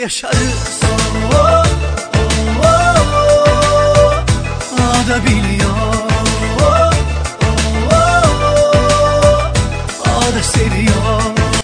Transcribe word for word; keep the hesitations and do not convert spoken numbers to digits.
yaşarız. Oh, oh, oh, oh. O da biliyor, oh, oh, oh. O da seviyor.